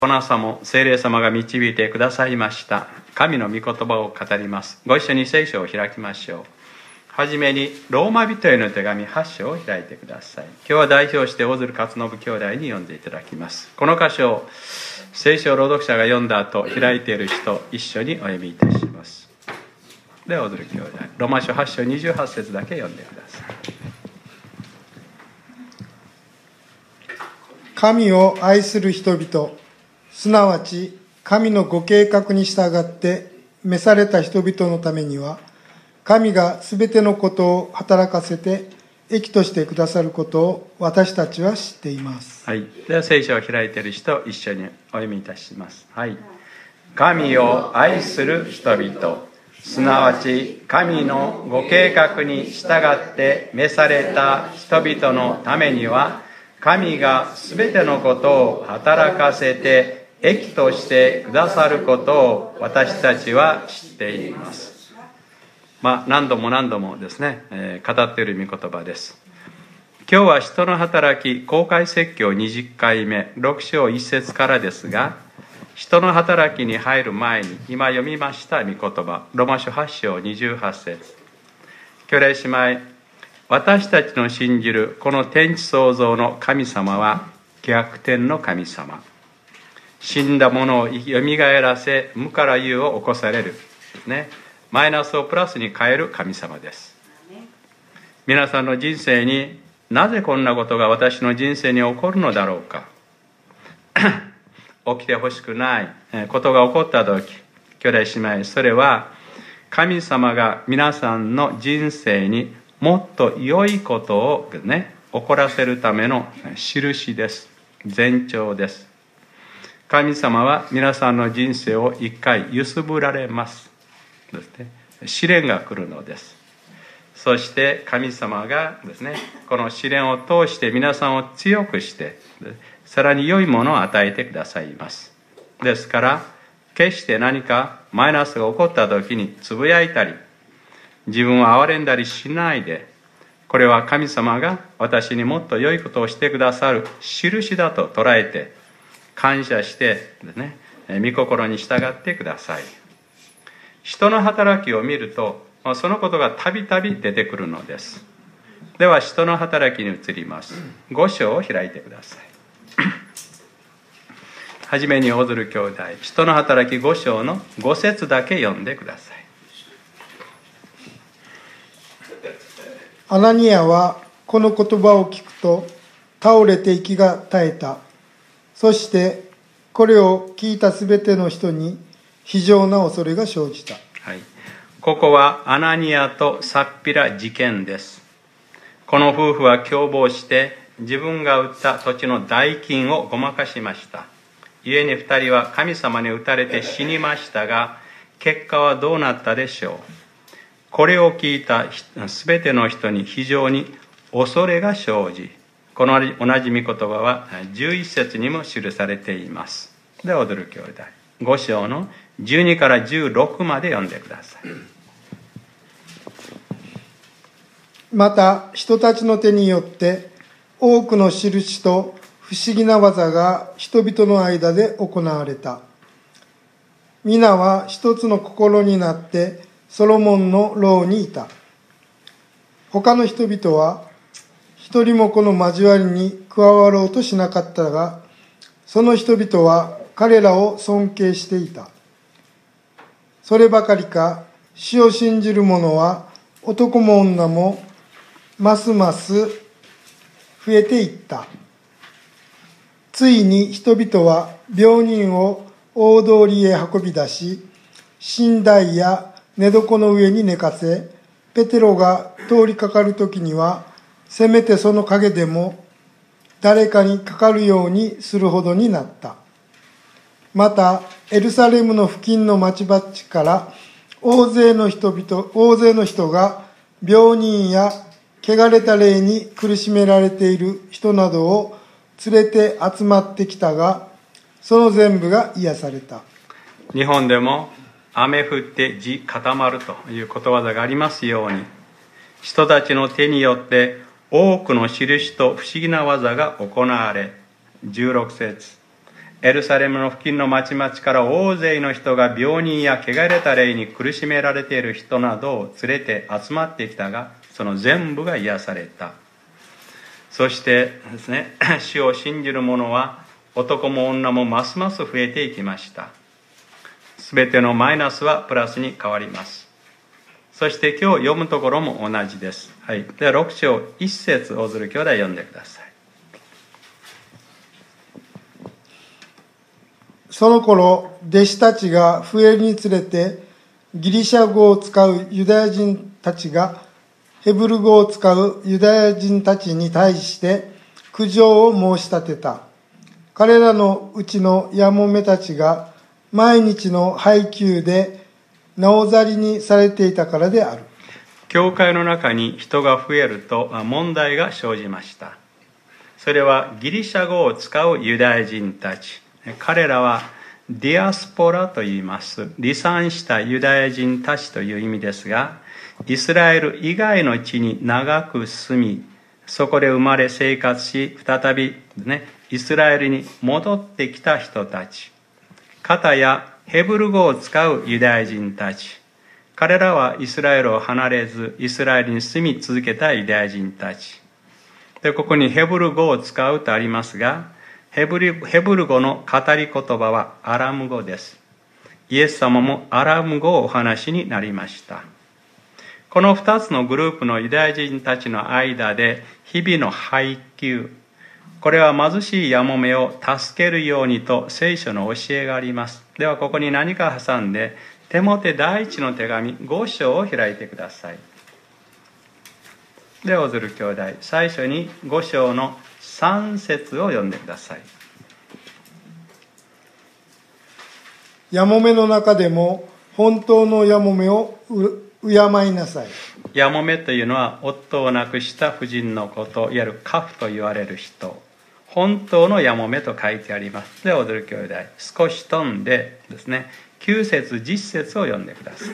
この朝も聖霊様が導いてくださいました神の御言葉を語ります。ご一緒に聖書を開きましょう。はじめにローマ人への手紙8章を開いてください。今日は代表して大鶴勝信兄弟に読んでいただきます。この箇所を聖書朗読者が読んだ後、開いている人一緒にお読みいたします。では大鶴兄弟、ローマ書8章28節だけ読んでください。 神を愛する人々、すなわち神のご計画に従って召された人々のためには、神がすべてのことを働かせて益としてくださることを私たちは知っています。 はい、では聖書を開いている人一緒にお読みいたします。はい、神を愛する人々、すなわち神のご計画に従って召された人々のためには、神がすべてのことを働かせて益としてくださることを私たちは知っています。何度もですね、語っている御言葉です。今日は使徒の働き公開説教20回目6章1節からですが、使徒の働きに入る前に今読みました御言葉、ローマ書8章28節。兄弟姉妹、私たちの信じるこの天地創造の神様は逆転の神様。死んだものをよみがえらせ、無から有を起こされる、マイナスをプラスに変える神様です。皆さんの人生になぜこんなことが私の人生に起こるのだろうか。起きてほしくないことが起こった時、兄弟姉妹、それは神様が皆さんの人生にもっと良いことを起こらせるための印です。前兆です。神様は皆さんの人生を一回揺すぶられます試練が来るのです。そして神様がこの試練を通して皆さんを強くしてさらに良いものを与えてくださいます。ですから決して何かマイナスが起こった時につぶやいたり自分を憐れんだりしないで、これは神様が私にもっと良いことをしてくださる印だと捉えて感謝して御心に従ってください。人の働きを見るとそのことがたびたび出てくるのです。では人の働きに移ります。5章を開いてください。はじめに大鶴兄弟、人の働き5章の5節だけ読んでください。 アナニアはこの言葉を聞くと倒れて息が絶えた。そしてこれを聞いたすべての人に非常な恐れが生じた。 はい、ここはアナニアとサッピラ事件です。この夫婦は共謀して自分が売った土地の代金をごまかしました。故に二人は神様に打たれて死にましたが、結果はどうなったでしょう。これを聞いたすべての人に非常に恐れが生じ、この同じ御言葉は11節にも記されています。では踊る兄弟、5章の12から16まで読んでください。 また人たちの手によって多くの印と不思議な技が人々の間で行われた。皆は一つの心になってソロモンの牢にいた。他の人々は一人もこの交わりに加わろうとしなかったが、その人々は彼らを尊敬していた。そればかりか、死を信じる者は男も女もますます増えていった。ついに人々は病人を大通りへ運び出し、寝台や寝床の上に寝かせ、ペテロが通りかかるときにはせめてその影でも誰かにかかるようにするほどになった。またエルサレムの付近の町々から大勢の人が病人や汚れた霊に苦しめられている人などを連れて集まってきたが、その全部が癒された。 日本でも雨降って地固まるということわざがありますように、人たちの手によって多くの印と不思議な技が行われ、16節エルサレムの付近の町々から大勢の人が病人や汚れた霊に苦しめられている人などを連れて集まってきたが、その全部が癒された。そしてですね、主を信じる者は男も女もますます増えていきました。すべてのマイナスはプラスに変わります。そして今日読むところも同じです。はい。では6章1節大鶴兄弟読んでください。 その頃、弟子たちが増えるにつれて、ギリシャ語を使うユダヤ人たちがヘブル語を使うユダヤ人たちに対して苦情を申し立てた。彼らのうちのやもめたちが毎日の配給でなおざりにされていたからである。 教会の中に人が増えると問題が生じました。それはギリシャ語を使うユダヤ人たち。彼らはディアスポラと言います。離散したユダヤ人たちという意味ですが、イスラエル以外の地に長く住み、そこで生まれ生活し、再び、イスラエルに戻ってきた人たち。片やヘブル語を使うユダヤ人たち。彼らはイスラエルを離れず、イスラエルに住み続けたユダヤ人たち。で、ここにヘブル語を使うとありますが、ヘブル語の語り言葉はアラム語です。イエス様もアラム語をお話になりました。この2つのグループのユダヤ人たちの間で日々の配給、これは貧しいやもめを助けるようにと聖書の教えがあります。ではここに何か挟んで、テモテ第一の手紙5章を開いてください。では大鶴兄弟、最初に5章の3節を読んでください。 やもめの中でも本当のやもめを敬いなさい。 やもめというのは夫を亡くした婦人のこと、いわゆる寡婦と言われる人。本当のやもめと書いてあります。では大鶴兄弟、少し飛んでですね、9節10節を読んでください。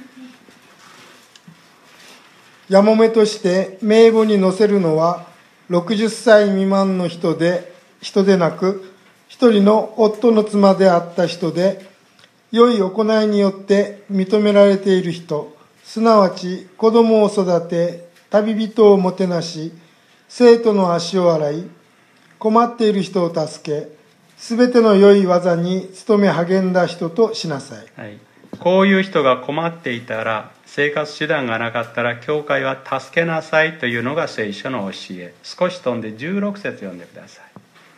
やもめとして名簿に載せるのは60歳未満の人でなく、一人の夫の妻であった人で、良い行いによって認められている人、すなわち子供を育て、旅人をもてなし、生徒の足を洗い、困っている人を助け、すべての良い技に努め励んだ人としなさい。 はい、こういう人が困っていたら、生活手段がなかったら教会は助けなさいというのが聖書の教え。少し飛んで16節読んでください。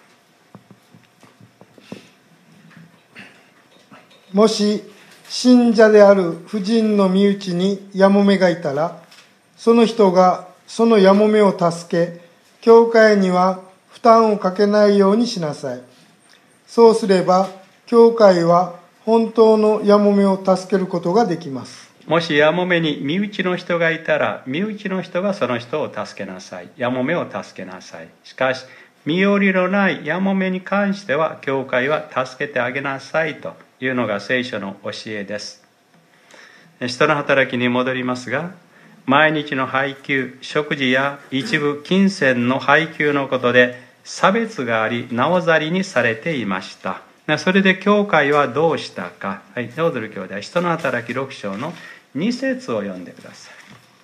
もし信者である婦人の身内にやもめがいたら、その人がそのやもめを助け、教会には負担をかけないようにしなさい。そうすれば教会は本当のやもめを助けることができます。 もしやもめに身内の人がいたら、身内の人がその人を助けなさい。やもめを助けなさい。しかし身寄りのないやもめに関しては、教会は助けてあげなさいというのが聖書の教えです。使徒の働きに戻りますが、毎日の配給、食事や一部金銭の配給のことで差別があり、なおざりにされていました。それで教会はどうしたか。はい、大鶴兄弟、使徒の働き6章の2節を読んでください。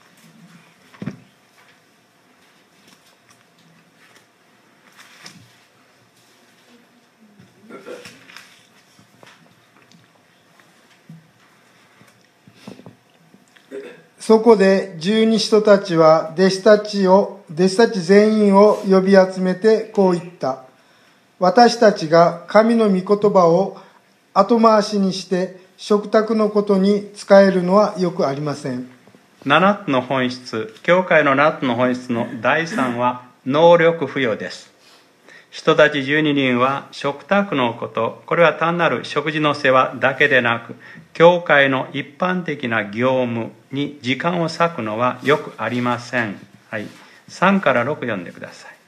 そこで十二使徒たちは弟子たち全員を呼び集めてこう言った。私たちが神の御言葉を後回しにして食卓のことに使えるのはよくありません。 7つの本質、教会の7つの本質の第3は能力付与です。人たち12人は食卓のこと、これは単なる食事の世話だけでなく、教会の一般的な業務に時間を割くのはよくありません。はい、3から6読んでください。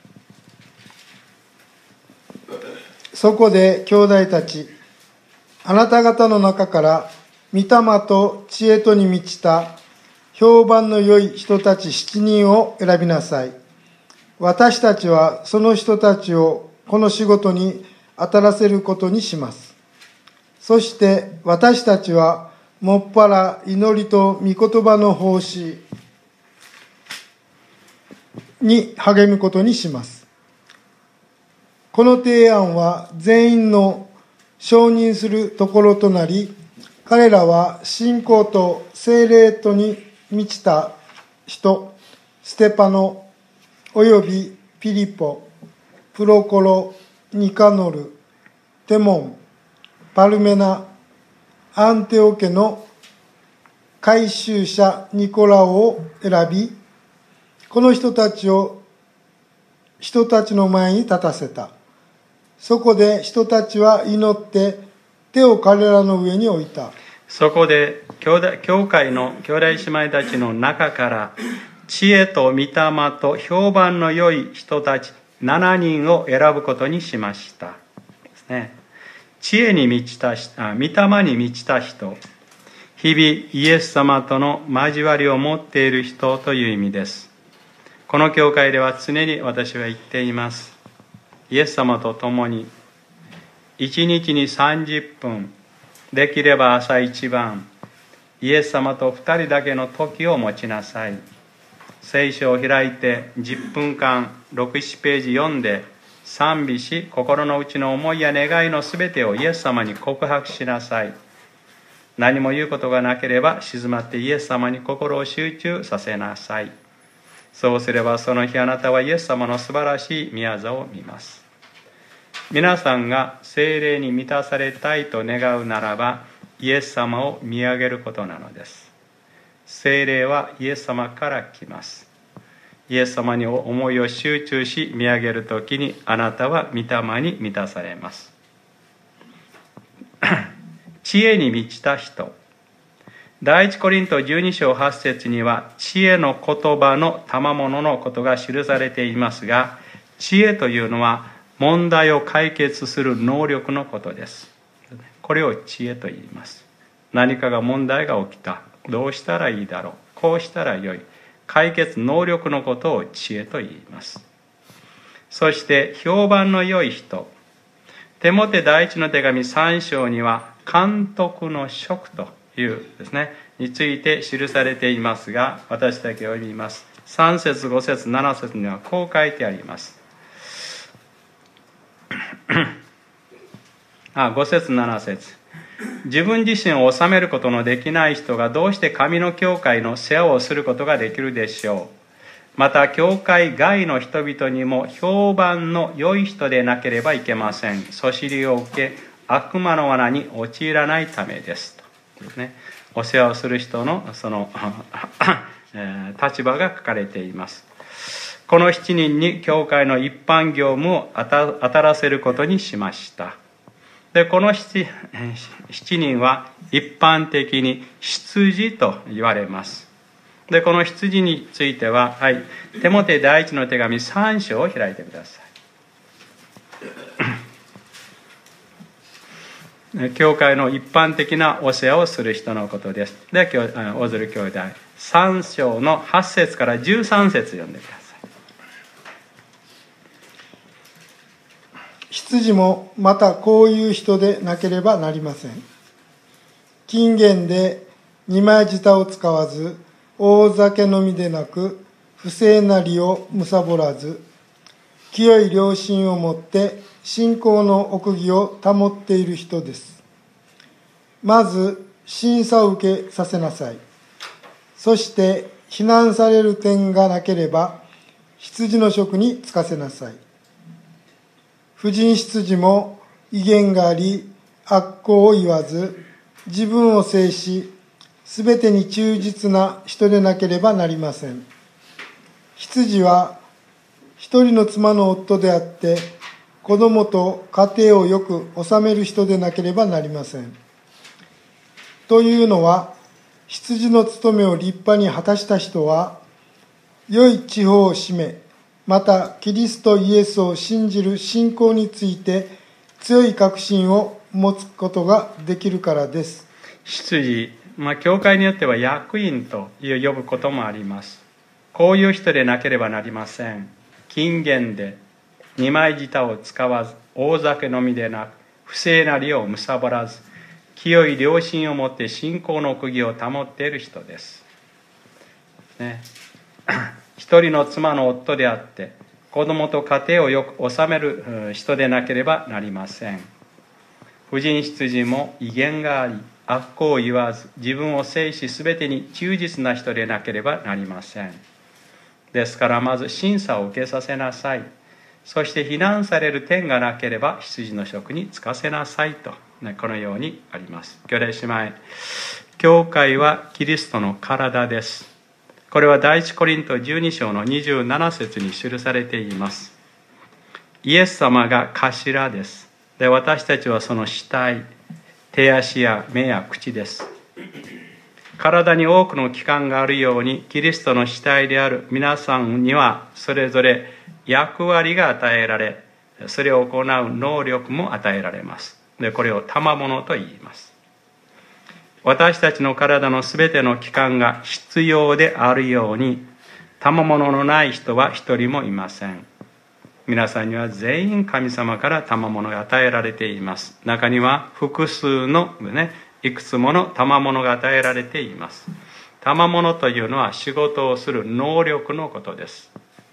そこで兄弟たち、あなた方の中から御霊と知恵とに満ちた評判の良い人たち7人を選びなさい。私たちはその人たちをこの仕事に当たらせることにします。そして私たちはもっぱら祈りと御言葉の奉仕に励むことにします。この提案は全員の承認するところとなり、彼らは信仰と聖霊とに満ちた人、ステパノ、およびピリポ、プロコロ、ニカノル、テモン、パルメナ、アンテオ家の改宗者ニコラオを選び、この人たちの前に立たせた。そこで人たちは祈って手を彼らの上に置いた。 そこで教会の兄弟姉妹たちの中から知恵と御霊と評判の良い人たち7人を選ぶことにしましたですね。知恵に満ちた人、御霊に満ちた人、日々イエス様との交わりを持っている人という意味です。この教会では常に私は言っています。イエス様と共に1日に30分、できれば朝一番、イエス様と2人だけの時を持ちなさい。聖書を開いて10分間6、7ページ読んで賛美し、心の内の思いや願いのすべてをイエス様に告白しなさい。何も言うことがなければ静まってイエス様に心を集中させなさい。そうすればその日あなたはイエス様の素晴らしい宮座を見ます。皆さんが聖霊に満たされたいと願うならば、イエス様を見上げることなのです。聖霊はイエス様から来ます。イエス様に思いを集中し見上げるときに、あなたは御霊に満たされます。知恵に満ちた人。第一コリント12章8節には、知恵の言葉の賜物のことが記されていますが、知恵というのは問題を解決する能力のことです。これを知恵と言います。何かが問題が起きた。どうしたらいいだろう。こうしたらよい。解決能力のことを知恵と言います。そして評判の良い人。テモテ第一の手紙3章には、監督の職というですね、について記されていますが、私だけ読みます。3節5節7節にはこう書いてあります。5節7節。自分自身を治めることのできない人がどうして神の教会の世話をすることができるでしょう。また教会外の人々にも評判の良い人でなければいけません。そしりを受け悪魔の罠に陥らないためですとですね、お世話をする人のその立場が書かれています。この7人に教会の一般業務を当たらせることにしました。で、この 7人は一般的に執事と言われます。で、この執事については、テモテ第一の手紙3章を開いてください。教会の一般的なお世話をする人のことです。で、大鶴兄弟3章の8節から13節読んでください。 執事もまたこういう人でなければなりません。禁言で二枚舌を使わず、大酒飲みでなく、不正なりを貪らず、清い良心をもって信仰の奥義を保っている人です。まず審査を受けさせなさい。そして非難される点がなければ執事の職に就かせなさい。婦人執事も威厳があり、悪行を言わず、自分を制し、すべてに忠実な人でなければなりません。執事は一人の妻の夫であって、子供と家庭をよく治める人でなければなりません。というのは、執事の務めを立派に果たした人は、良い地方を占め、またキリストイエスを信じる信仰について強い確信を持つことができるからです。 執事、教会によっては役員と呼ぶこともあります。こういう人でなければなりません。禁言で二枚舌を使わず、 大酒飲みでなく、不正な利を貪らず、清い良心をもって信仰の釘を保っている人です。一人の妻の夫であって、子供と家庭をよく治める人でなければなりません。婦人出自も威厳があり、悪行を言わず、自分を制しすべてに忠実な人でなければなりません。ですからまず審査を受けさせなさい。そして非難される点がなければ羊の職に就かせなさいと、このようにあります。兄弟姉妹、教会はキリストの体です。これは第一コリント12章の27節に記されています。イエス様が頭です。で、私たちはその死体、手足や目や口です。体に多くの器官があるように、キリストの死体である皆さんにはそれぞれ役割が与えられ、それを行う能力も与えられます。で、これを賜物と言います。私たちの体のすべての器官が必要であるように、賜物のない人は一人もいません。皆さんには全員神様から賜物が与えられています。中には複数のいくつもの賜物が与えられています。賜物というのは仕事をする能力のことです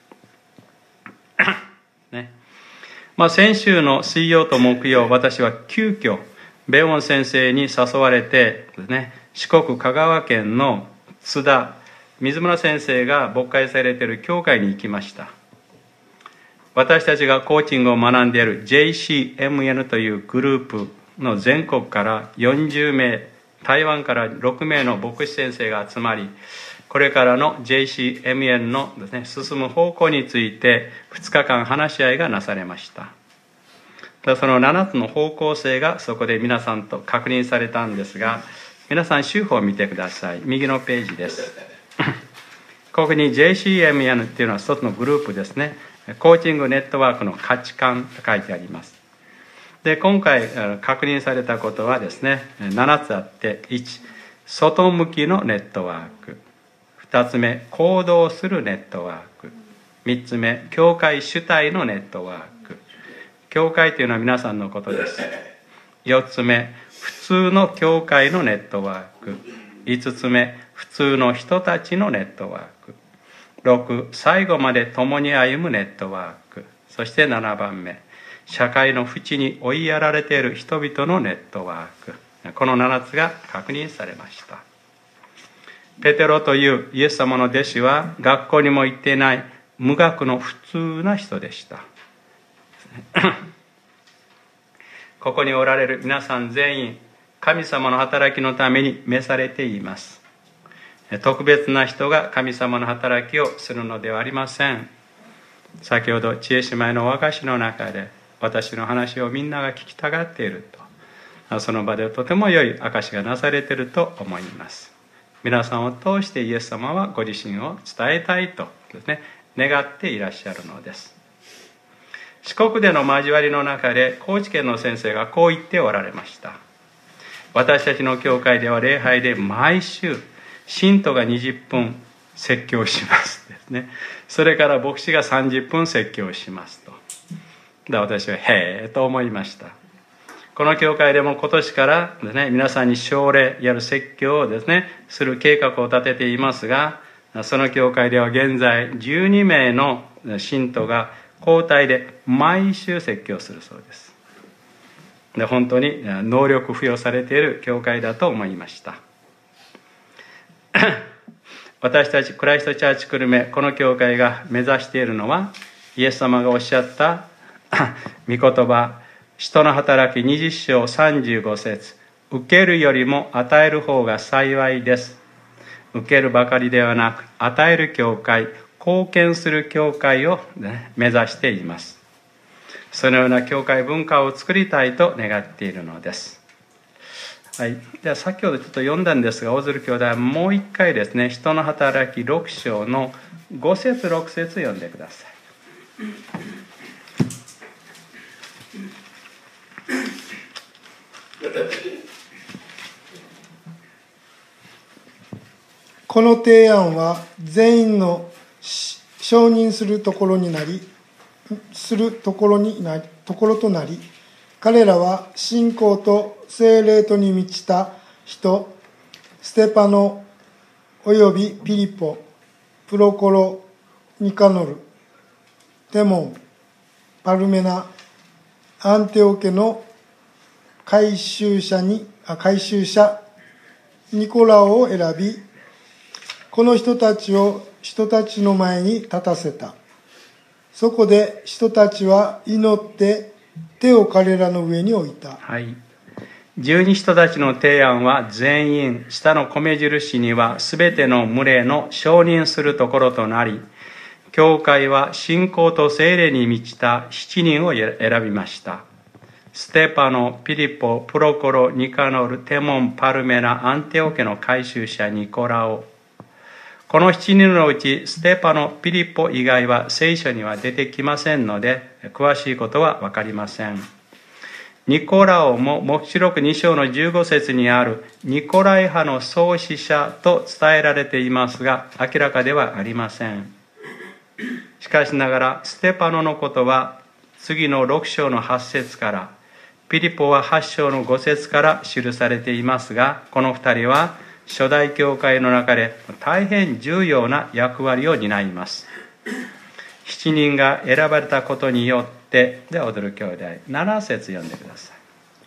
先週の水曜と木曜、私は急遽ベオン先生に誘われて四国香川県の津田水村先生が牧会されている教会に行きました。私たちがコーチングを学んでいる JCMN というグループの全国から40名、台湾から6名の牧師先生が集まり、これからの JCMN の進む方向について2日間話し合いがなされました。その7つの方向性がそこで皆さんと確認されたんですが、皆さん手法を見てください。右のページです。ここに JCMN っていうのは一つのグループですね。コーチングネットワークの価値観と書いてあります。で、今回確認されたことはですね、7つあって、1、外向きのネットワーク。2つ目、行動するネットワーク。3つ目、教会主体のネットワーク。教会というのは皆さんのことです。4つ目、普通の教会のネットワーク。5つ目、普通の人たちのネットワーク。6、最後まで共に歩むネットワーク。そして7番目、社会の淵に追いやられている人々のネットワーク。この7つが確認されました。ペテロというイエス様の弟子は学校にも行っていない無学の普通な人でした。ここにおられる皆さん全員、神様の働きのために召されています。特別な人が神様の働きをするのではありません。先ほど知恵姉妹のお証の中で、私の話をみんなが聞きたがっていると、その場でとても良い証がなされていると思います。皆さんを通してイエス様はご自身を伝えたいとですね、願っていらっしゃるのです。四国での交わりの中で高知県の先生がこう言っておられました。私たちの教会では礼拝で毎週信徒が20分説教しますですね。それから牧師が30分説教しますと。私はへえと思いました。この教会でも今年からですね、皆さんに奨励やる説教をですねする計画を立てていますが、その教会では現在12名の信徒が交代で毎週説教するそうです。で、本当に能力付与されている教会だと思いました。私たちクライストチャーチ久留米、この教会が目指しているのは、イエス様がおっしゃった御言葉、使徒の働き20章35節、受けるよりも与える方が幸いです。受けるばかりではなく、与える教会、貢献する教会を、目指しています。そのような教会文化を作りたいと願っているのです。はい、では先ほどちょっと読んだんですが、大鶴兄弟はもう一回ですね、使徒の働き6章の5節6節読んでください。 この提案は全員の承認するところになり、 するところとなり、彼らは信仰と聖霊とに満ちた人、ステパノおよびピリポ、プロコロ、ニカノル、テモン、パルメナ、アンテオケの回収者ニコラオを選び、この人たちを人たちの前に立たせた。そこで人たちは祈って手を彼らの上に置いた。 はい。十二人たちの提案は全員、下の米印にはすべての群れの承認するところとなり、教会は信仰と聖霊に満ちた7人を選びました。ステパノ、ピリポ、プロコロ、ニカノル、テモン、パルメナ、アンテオケの回収者ニコラオ。この7人のうちステパノ、ピリポ以外は聖書には出てきませんので、詳しいことは分かりません。ニコラオも黙示録2章の15節にあるニコライ派の創始者と伝えられていますが、明らかではありません。しかしながらステパノのことは次の6章の8節から、ピリポは8章の5節から記されていますが、この2人は初代教会の中で大変重要な役割を担います。7人が選ばれたことによって、では踊る兄弟7節読んでください。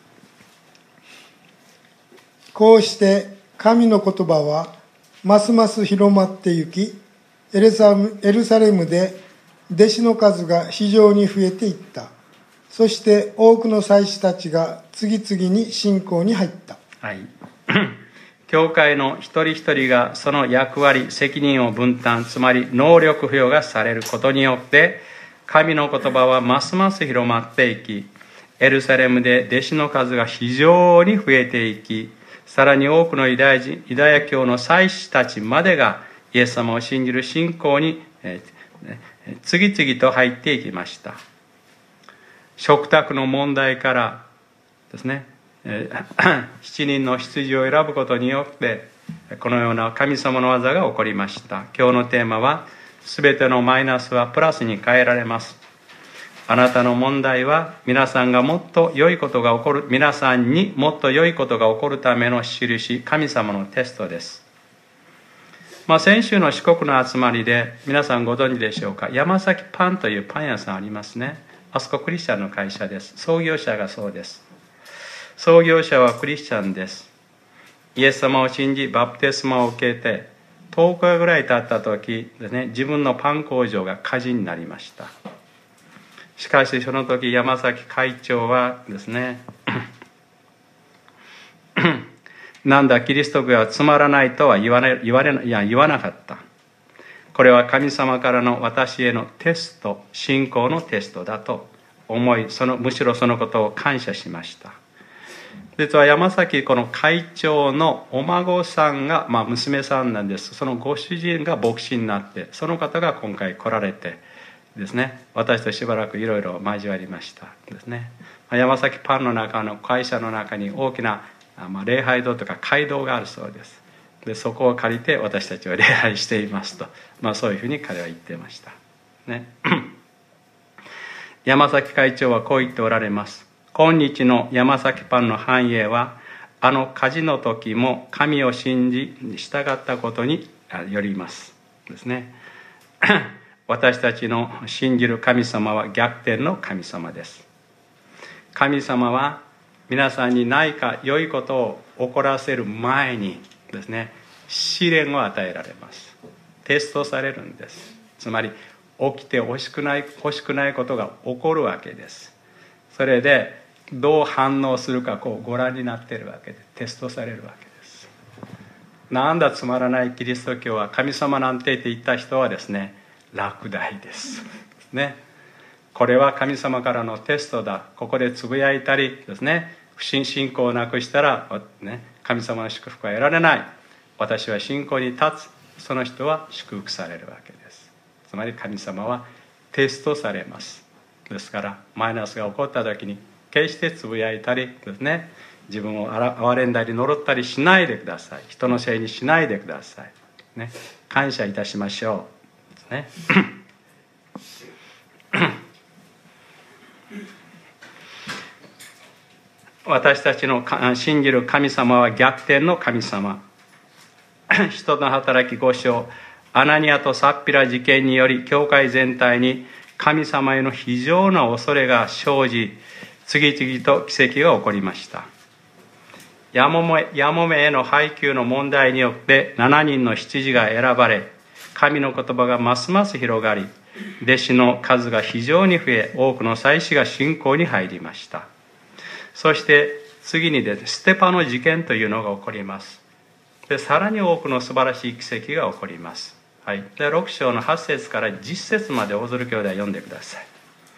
こうして神の言葉はますます広まってゆき、エルサレムで弟子の数が非常に増えていった。そして多くの祭司たちが次々に信仰に入った。 はい。教会の一人一人がその役割、責任を分担、つまり能力付与がされることによって、神の言葉はますます広まっていき、エルサレムで弟子の数が非常に増えていき、さらに多くのユダヤ教の祭司たちまでがイエス様を信じる信仰に次々と入っていきました。食卓の問題からですね、7人の羊を選ぶことによってこのような神様の技が起こりました。今日のテーマは、すべてのマイナスはプラスに変えられます。あなたの問題は皆さんにもっと良いことが起こるための印、神様のテストです。先週の四国の集まりで皆さんご存知でしょうか。山崎パンというパン屋さんありますね。あそこクリスチャンの会社です。創業者がそうです。創業者はクリスチャンです。イエス様を信じバプテスマを受けて10日ぐらい経った時ですね、自分のパン工場が火事になりました。しかしその時山崎会長はですねなんだキリスト教はつまらないとは言わなかった。これは神様からの私へのテスト、信仰のテストだと思い、むしろそのことを感謝しました。実は山崎この会長のお孫さんが、娘さんなんです。そのご主人が牧師になって、その方が今回来られてですね、私としばらくいろいろ交わりましたですね。山崎パンの中の会社の中に大きな礼拝堂とか街道があるそうです。でそこを借りて私たちは礼拝していますと、そういうふうに彼は言ってましたね。山崎会長はこう言っておられます。今日の山崎パンの繁栄は、あの火事の時も神を信じ従ったことによりますですね。私たちの信じる神様は逆転の神様です。神様は皆さんに何か良いことを起こらせる前にですね、試練を与えられます。テストされるんです。つまり起きて欲しくないことが起こるわけです。それでどう反応するかご覧になっているわけで、テストされるわけです。なんだつまらないキリスト教は、神様なんて言った人はですね、落第ですね。これは神様からのテストだ。ここでつぶやいたりですね、不信仰をなくしたら、神様の祝福は得られない。私は信仰に立つ。その人は祝福されるわけです。つまり神様はテストされます。ですからマイナスが起こった時に決してつぶやいたりですね、自分を憐れんだり呪ったりしないでください。人のせいにしないでください、感謝いたしましょうですね。 私たちの信じる神様は逆転の神様。人の働き5章、アナニアとサッピラ事件により教会全体に神様への非常な恐れが生じ、次々と奇跡が起こりました。やもめへの配給の問題によって7人の執事が選ばれ、神の言葉がますます広がり、弟子の数が非常に増え、多くの祭司が信仰に入りました。そして次にですね、ステパノ事件というのが起こります。で、さらに多くの素晴らしい奇跡が起こります。はい。で、6章の8節から10節まで大鶴兄弟読んでください。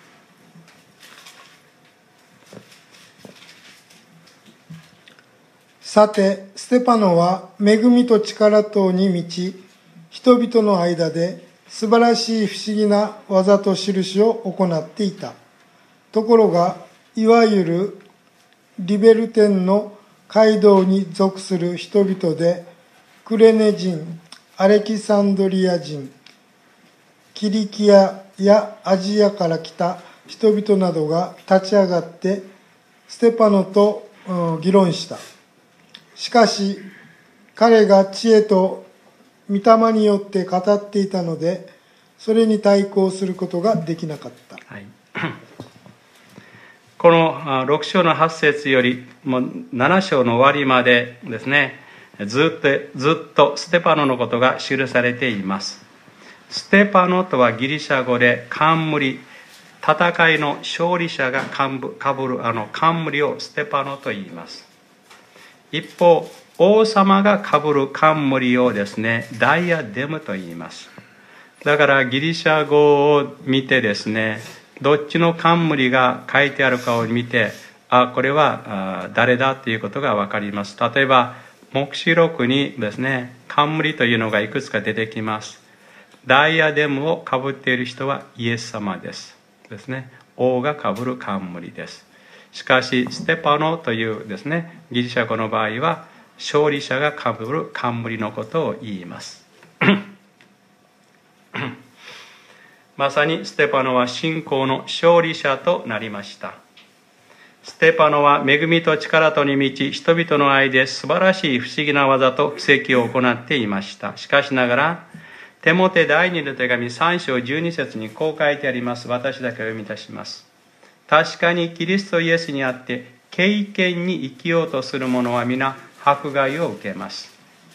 さて、ステパノは恵みと力とに満ち、人々の間で素晴らしい不思議な技と印を行っていた。ところが、いわゆるリベルテンの街道に属する人々で、クレネ人、アレキサンドリア人、キリキアやアジアから来た人々などが立ち上がってステパノと議論した。しかし彼が知恵と御霊によって語っていたので、それに対抗することができなかった。 はい、この6章の8節よりも7章の終わりまでですね、ずっとステパノのことが記されています。ステパノとはギリシャ語で冠、戦いの勝利者がかぶる冠をステパノと言います。一方、王様がかぶる冠をですね、ダイアデムと言います。だからギリシャ語を見てですね、どっちの冠が書いてあるかを見て、これは誰だということが分かります。例えば黙示録にですね、冠というのがいくつか出てきます。ダイアデムをかぶっている人はイエス様ですね。王がかぶる冠です。しかしステパノというですね、ギリシャ語の場合は勝利者がかぶる冠のことを言いますまさにステパノは信仰の勝利者となりました。ステパノは恵みと力とに満ち、人々の間で素晴らしい不思議な技と奇跡を行っていました。しかしながらテモテ第2の手紙3章12節にこう書いてあります。私だけお読みいたします。確かにキリストイエスにあって敬虔に生きようとする者は皆迫害を受けます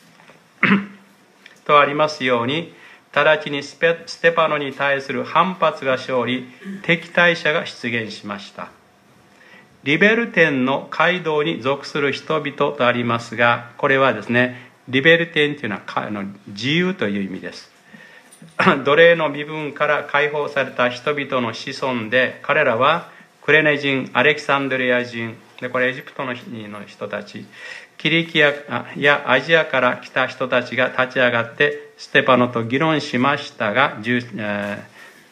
とありますように、直ちにステパノに対する反発が生じ、敵対者が出現しました。リベルテンの街道に属する人々とありますが、これはですね、リベルテンというのは自由という意味です。奴隷の身分から解放された人々の子孫で、彼らはクレネ人、アレキサンドリア人で、これエジプトの人たち、キリキアやアジアから来た人たちが立ち上がってステパノと議論しましたが、10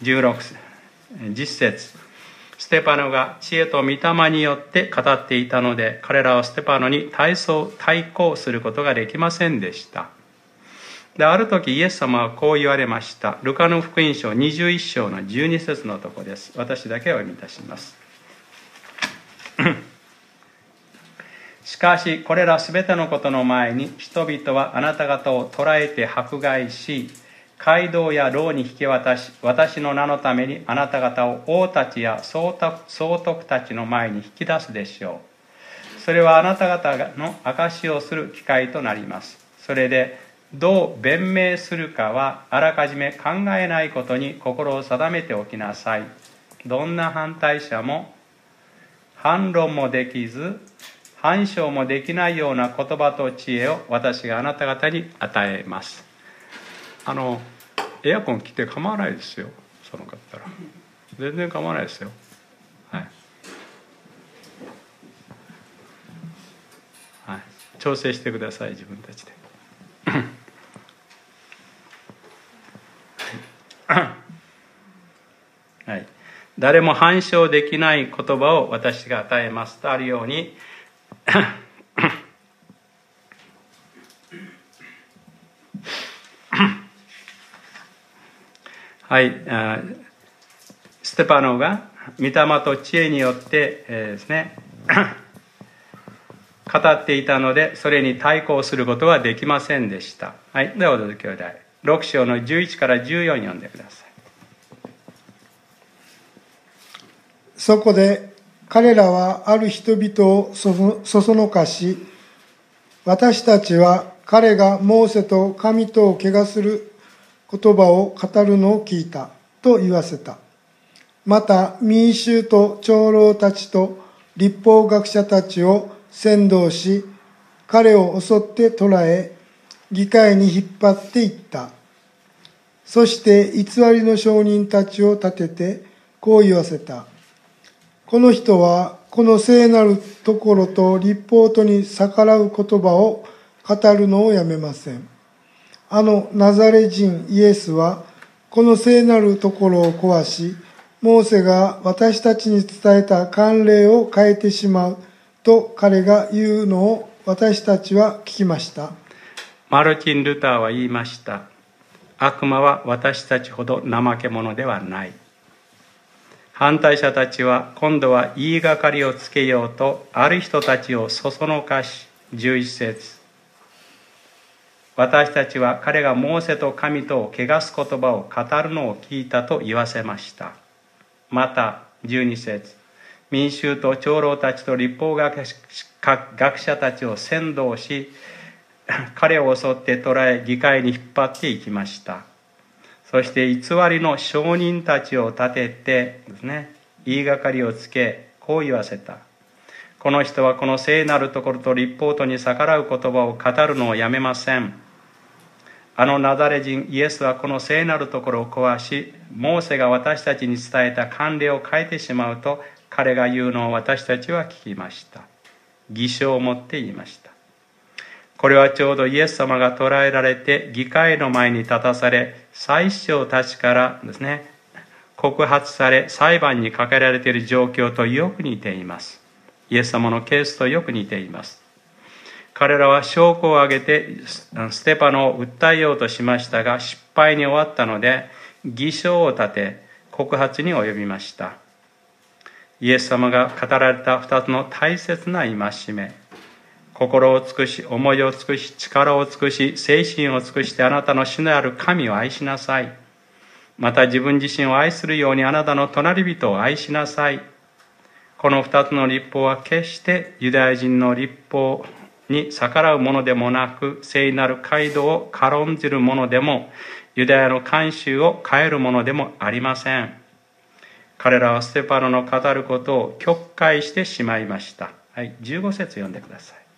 節、ステパノが知恵と御霊によって語っていたので、彼らはステパノに対抗することができませんでした。で、ある時イエス様はこう言われました。ルカの福音書21章の12節のところです。私だけお読みいたします。しかしこれらすべてのことの前に、人々はあなた方を捕らえて迫害し、街道や牢に引き渡し、私の名のためにあなた方を王たちや総督たちの前に引き出すでしょう。それはあなた方の証しをする機会となります。それでどう弁明するかはあらかじめ考えないことに心を定めておきなさい。どんな反対者も反論もできず反証もできないような言葉と知恵を私があなた方に与えます。エアコン切って構わないですよ。そのかったら全然構わないですよ。はい、はい、調整してください、自分たちではい、誰も反証できない言葉を私が与えますとあるようにはい、ステパノが御霊と知恵によってですね語っていたので、それに対抗することはできませんでした。はい、どうぞ兄弟。6章の11から14読んでください。 そこで彼らはある人々をそそのかし、私たちは彼がモーセと神とを汚する言葉を語るのを聞いたと言わせた。また民衆と長老たちと律法学者たちを扇動し、彼を襲って捕らえ、議会に引っ張っていった。そして偽りの証人たちを立ててこう言わせた。この人はこの聖なるところと律法とに逆らう言葉を語るのをやめません。あのナザレ人イエスはこの聖なるところを壊し、モーセが私たちに伝えた慣例を変えてしまうと彼が言うのを私たちは聞きました。 マルチン・ルターは言いました。悪魔は私たちほど怠け者ではない。反対者たちは今度は言いがかりをつけようとある人たちをそそのかし、11節。私たちは彼がモーセと神とを汚す言葉を語るのを聞いたと言わせました。また12節。民衆と長老たちと律法学者たちを扇動し、彼を襲って捕らえ議会に引っ張っていきました。そして偽りの証人たちを立ててですね、言いがかりをつけ、こう言わせた。この人はこの聖なるところと律法とに逆らう言葉を語るのをやめません。あのナザレ人イエスはこの聖なるところを壊し、モーセが私たちに伝えた慣例を変えてしまうと彼が言うのを私たちは聞きました。偽証を持って言いました。これはちょうどイエス様が捕らえられて議会の前に立たされ、祭司長たちからですね、告発され裁判にかけられている状況とよく似ています。イエス様のケースとよく似ています。彼らは証拠を挙げてステパノを訴えようとしましたが失敗に終わったので、偽証を立て告発に及びました。イエス様が語られた2つの大切な戒め、心を尽くし、思いを尽くし、力を尽くし、精神を尽くしてあなたの主である神を愛しなさい。また自分自身を愛するようにあなたの隣人を愛しなさい。この2つの律法は決してユダヤ人の律法に逆らうものでもなく、聖なる街道を軽んじるものでも、ユダヤの慣習を変えるものでもありません。彼らはステパノの語ることを曲解してしまいました。はい、15節読んでください。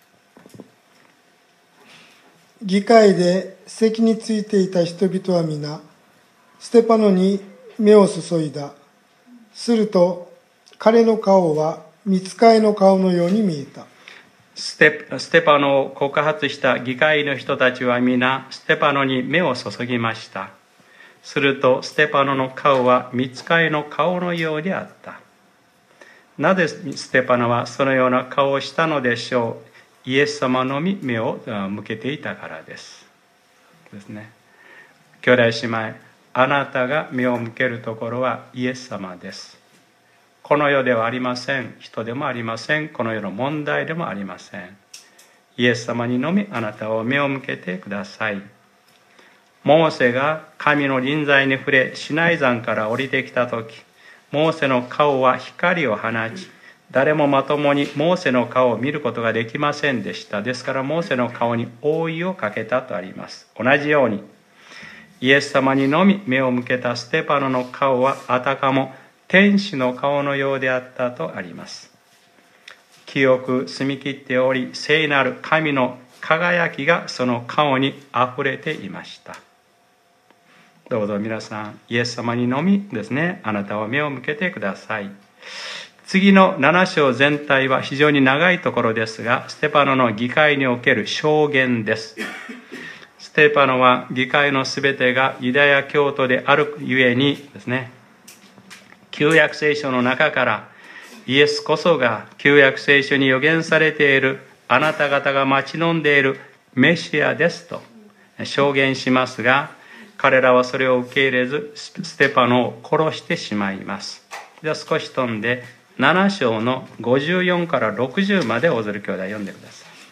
議会で席についていた人々は皆ステパノに目を注いだ。すると彼の顔は御使いの顔のように見えた。 ステパノを告発した議会の人たちは皆ステパノに目を注ぎました。するとステパノの顔は御使いの顔のようであった。なぜステパノはそのような顔をしたのでしょう。イエス様のみ目を向けていたからですね。兄弟姉妹、あなたが目を向けるところはイエス様です。この世ではありません。人でもありません。この世の問題でもありません。イエス様にのみあなたを目を向けてください。モーセが神の臨在に触れシナイ山から降りてきたとき、モーセの顔は光を放ち、誰もまともにモーセの顔を見ることができませんでした。ですからモーセの顔に覆いをかけたとあります。同じようにイエス様にのみ目を向けたステパノの顔はあたかも天使の顔のようであったとあります。清く澄み切っており、聖なる神の輝きがその顔にあふれていました。どうぞ皆さん、イエス様にのみですね、あなたは目を向けてください。次の7章全体は非常に長いところですが、ステパノの議会における証言です。ステパノは議会のすべてがユダヤ教徒であるゆえにですね、旧約聖書の中からイエスこそが旧約聖書に予言されているあなた方が待ち望んでいるメシアですと証言しますが、彼らはそれを受け入れずステパノを殺してしまいます。では少し飛んで 7章の54から60まで大鶴兄弟読んでください。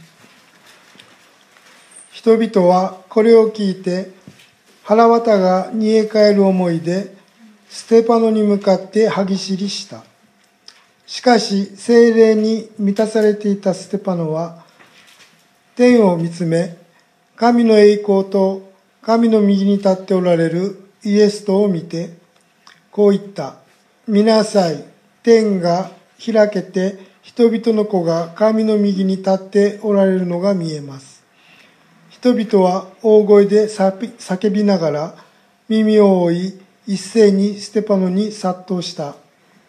人々はこれを聞いて腹渡が煮え返る思いでステパノに向かって歯ぎしりした。しかし聖霊に満たされていたステパノは天を見つめ、神の栄光と神の右に立っておられるイエスとを見てこう言った。見なさい、天が開けて人々の子が神の右に立っておられるのが見えます。人々は大声で叫びながら耳を覆い、一斉にステパノに殺到した。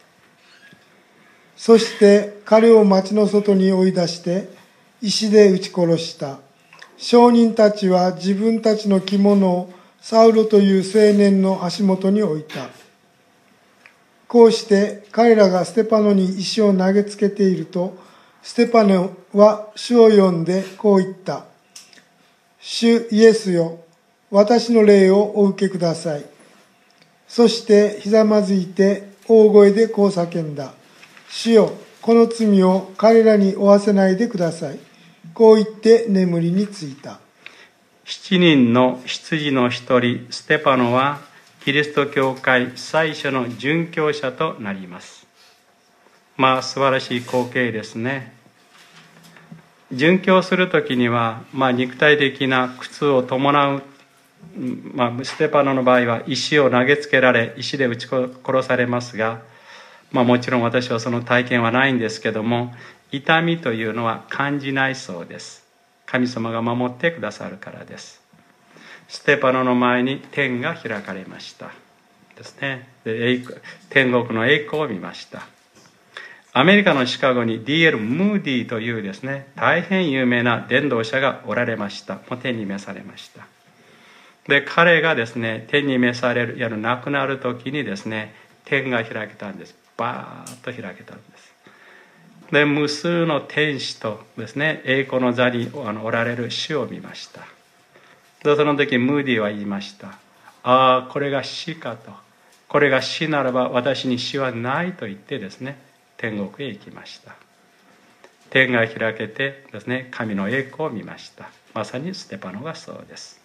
そして彼を町の外に追い出して石で撃ち殺した。商人たちは自分たちの着物をサウロという青年の足元に置いた。こうして彼らがステパノに石を投げつけていると、ステパノは主を呼んでこう言った。主イエスよ、私の霊をお受けください。そしてひざまずいて大声でこう叫んだ。主よ、この罪を彼らに負わせないでください。こう言って眠りについた。 7人の執事の一人ステパノはキリスト教会最初の殉教者となります。素晴らしい光景ですね。殉教するときには、肉体的な苦痛を伴う、ステパノの場合は石を投げつけられ石で撃ち殺されますが、もちろん私はその体験はないんですけども、痛みというのは感じないそうです。神様が守ってくださるからです。ステパノの前に天が開かれましたですね。で天国の栄光を見ました。アメリカのシカゴに D.L. ムーディというですね、大変有名な伝道者がおられました。もう天に召されました。で彼がですね、天に召される亡くなる時にですね、天が開けたんです。バーッと開けたんです。で無数の天使とですね、栄光の座におられる主を見ました。でその時ムーディは言いました。これが死かと。これが死ならば私に死はないと言ってですね、天国へ行きました。天が開けてですね、神の栄光を見ました。まさにステパノがそうです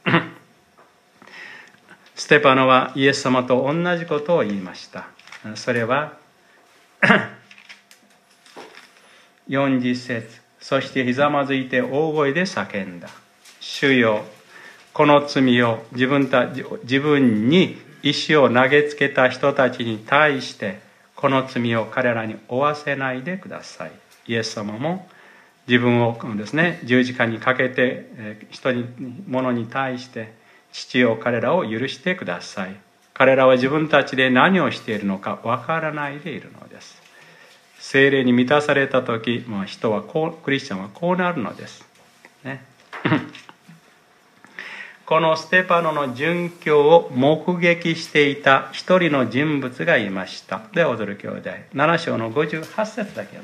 ステパノはイエス様と同じことを言いました。それは40節、そしてひざまずいて大声で叫んだ。主よ、この罪を自分に石を投げつけた人たちに対してこの罪を彼らに負わせないでください。イエス様も自分をですね、十字架にかけて物に対して父よ、彼らを許してください。彼らは自分たちで何をしているのかわからないでいるのです。聖霊に満たされた時、クリスチャンはこうなるのです、ね、このステパノの殉教を目撃していた一人の人物がいました。では、踊る兄弟7章の58節だけ読んでください。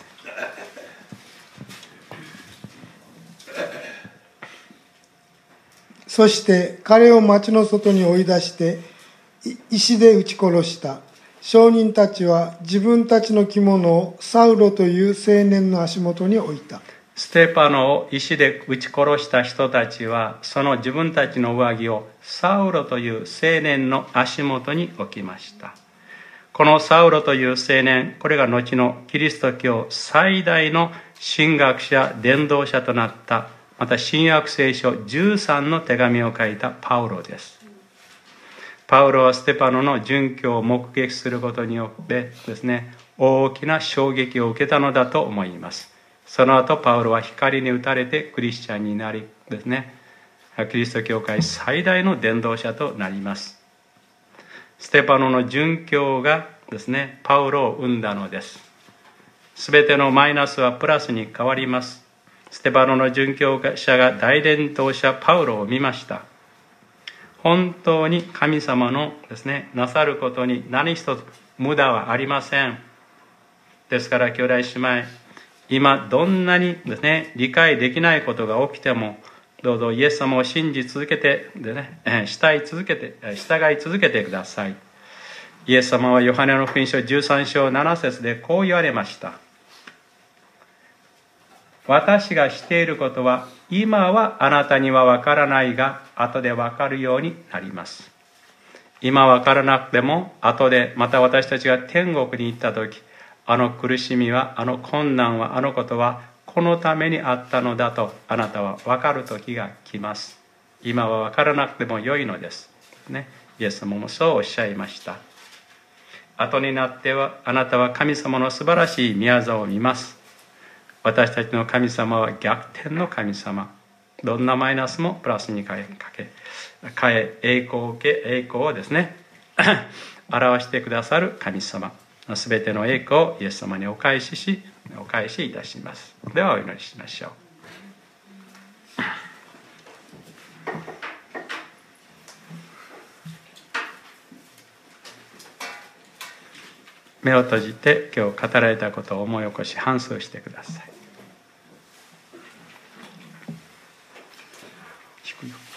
そして彼を町の外に追い出して石で撃ち殺した。商人たちは自分たちの着物をサウロという青年の足元に置いた。 ステパノを石で撃ち殺した人たちはその自分たちの上着をサウロという青年の足元に置きました。このサウロという青年、これが後のキリスト教最大の神学者伝道者となった、また新約聖書13の手紙を書いたパウロです。パウロはステパノの殉教を目撃することによってですね、大きな衝撃を受けたのだと思います。その後パウロは光に打たれてクリスチャンになりですね、キリスト教会最大の伝道者となります。ステパノの殉教がですね、パウロを生んだのです。すべてのマイナスはプラスに変わります。ステパノの殉教者が大伝道者パウロを見ました。本当に神様のですね、なさることに何一つ無駄はありません。ですから兄弟姉妹、今どんなにですね、理解できないことが起きても、どうぞイエス様を信じ続けてでね、従い続けてください。 イエス様はヨハネの福音書13章7節でこう言われました。私がしていることは今はあなたには分からないが後で分かるようになります。今分からなくても後でまた私たちが天国に行った時、あの苦しみは、あの困難は、あのことはこのためにあったのだとあなたは分かる時が来ます。今は分からなくても良いのです、ね、イエス様もそうおっしゃいました。後になってはあなたは神様の素晴らしい宮業を見ます。私たちの神様は逆転の神様。どんなマイナスもプラスに変え栄光を受け、栄光をですね表してくださる神様。すべての栄光をイエス様にお返しいたします。ではお祈りしましょう。目を閉じて今日語られたことを思い起こし反芻してください。低いよ。